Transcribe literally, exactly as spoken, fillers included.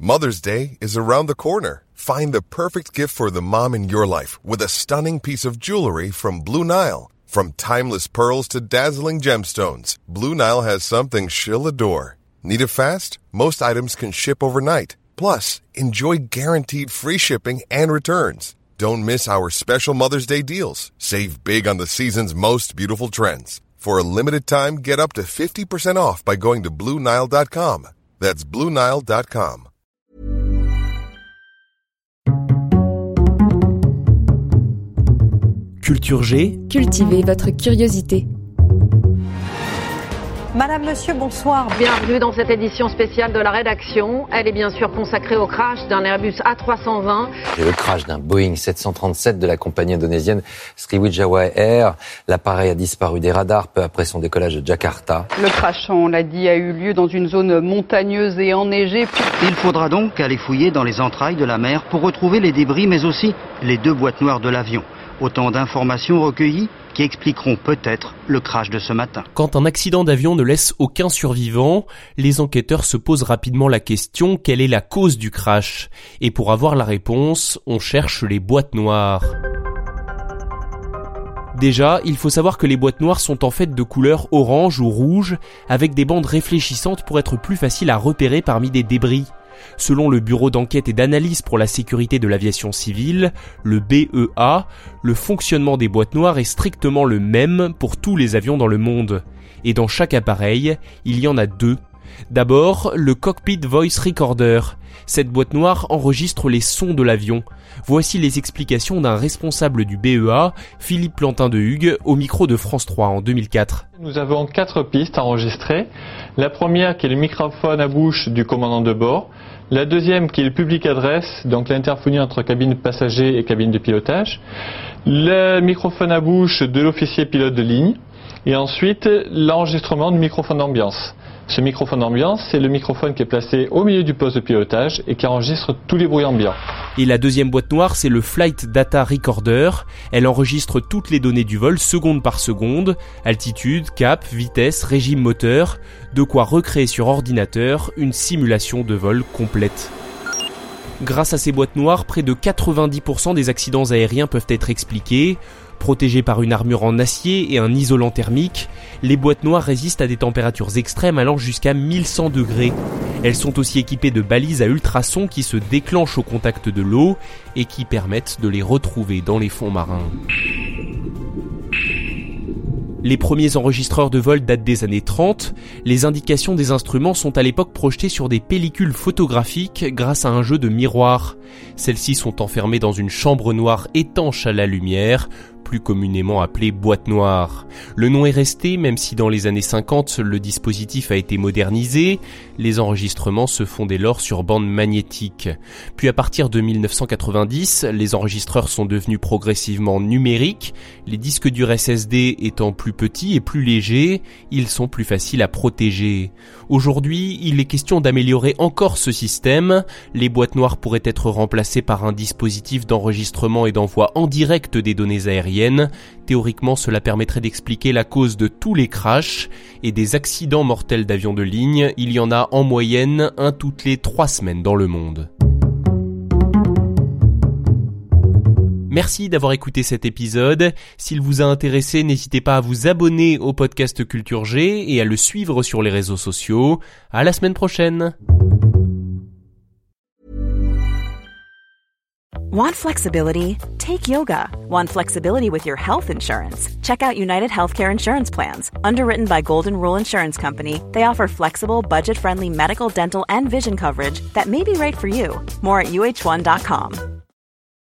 Mother's Day is around the corner. Find the perfect gift for the mom in your life with a stunning piece of jewelry from Blue Nile. From timeless pearls to dazzling gemstones, Blue Nile has something she'll adore. Need it fast? Most items can ship overnight. Plus, enjoy guaranteed free shipping and returns. Don't miss our special Mother's Day deals. Save big on the season's most beautiful trends. For a limited time, get up to fifty percent off by going to Blue Nile dot com. That's Blue Nile dot com. Culture G. Cultivez votre curiosité. Madame, Monsieur, bonsoir. Bienvenue dans cette édition spéciale de la rédaction. Elle est bien sûr consacrée au crash d'un Airbus A trois cent vingt. Et le crash d'un Boeing sept cent trente-sept de la compagnie indonésienne Sriwijaya Air. L'appareil a disparu des radars peu après son décollage de Jakarta. Le crash, on l'a dit, a eu lieu dans une zone montagneuse et enneigée. Il faudra donc aller fouiller dans les entrailles de la mer pour retrouver les débris, mais aussi les deux boîtes noires de l'avion. Autant d'informations recueillies qui expliqueront peut-être le crash de ce matin. Quand un accident d'avion ne laisse aucun survivant, les enquêteurs se posent rapidement la question: quelle est la cause du crash? Et pour avoir la réponse, on cherche les boîtes noires. Déjà, il faut savoir que les boîtes noires sont en fait de couleur orange ou rouge, avec des bandes réfléchissantes pour être plus faciles à repérer parmi des débris. Selon le Bureau d'enquête et d'analyse pour la sécurité de l'aviation civile, le B E A, le fonctionnement des boîtes noires est strictement le même pour tous les avions dans le monde. Et dans chaque appareil, il y en a deux. D'abord, le Cockpit Voice Recorder. Cette boîte noire enregistre les sons de l'avion. Voici les explications d'un responsable du B E A, Philippe Plantin de Hugues, au micro de France trois en deux mille quatre. Nous avons quatre pistes enregistrées. La première qui est le microphone à bouche du commandant de bord. La deuxième qui est le public adresse, donc l'interphonie entre cabine passager et cabine de pilotage. Le microphone à bouche de l'officier pilote de ligne. Et ensuite, l'enregistrement du microphone d'ambiance. Ce microphone d'ambiance, c'est le microphone qui est placé au milieu du poste de pilotage et qui enregistre tous les bruits ambiants. Et la deuxième boîte noire, c'est le Flight Data Recorder. Elle enregistre toutes les données du vol seconde par seconde, altitude, cap, vitesse, régime moteur, de quoi recréer sur ordinateur une simulation de vol complète. Grâce à ces boîtes noires, près de quatre-vingt-dix pour cent des accidents aériens peuvent être expliqués. Protégées par une armure en acier et un isolant thermique, les boîtes noires résistent à des températures extrêmes allant jusqu'à mille cent degrés. Elles sont aussi équipées de balises à ultrasons qui se déclenchent au contact de l'eau et qui permettent de les retrouver dans les fonds marins. Les premiers enregistreurs de vol datent des années trente. Les indications des instruments sont à l'époque projetées sur des pellicules photographiques grâce à un jeu de miroirs. Celles-ci sont enfermées dans une chambre noire étanche à la lumière, plus communément appelée boîte noire. Le nom est resté, même si dans les années cinquante, le dispositif a été modernisé. Les enregistrements se font dès lors sur bande magnétique. Puis à partir de mille neuf cent quatre-vingt-dix, les enregistreurs sont devenus progressivement numériques. Les disques durs S S D étant plus petits et plus légers, ils sont plus faciles à protéger. Aujourd'hui, il est question d'améliorer encore ce système. Les boîtes noires pourraient être remplacées par un dispositif d'enregistrement et d'envoi en direct des données aériennes. Théoriquement, cela permettrait d'expliquer la cause de tous les crashs et des accidents mortels d'avions de ligne. Il y en a en moyenne un toutes les trois semaines dans le monde. Merci d'avoir écouté cet épisode. S'il vous a intéressé, n'hésitez pas à vous abonner au podcast Culture G et à le suivre sur les réseaux sociaux. À la semaine prochaine. Want flexibility? Take yoga. Want flexibility with your health insurance? Check out United Healthcare Insurance Plans. Underwritten by Golden Rule Insurance Company, they offer flexible, budget-friendly medical, dental, and vision coverage that may be right for you. More at U H one dot com.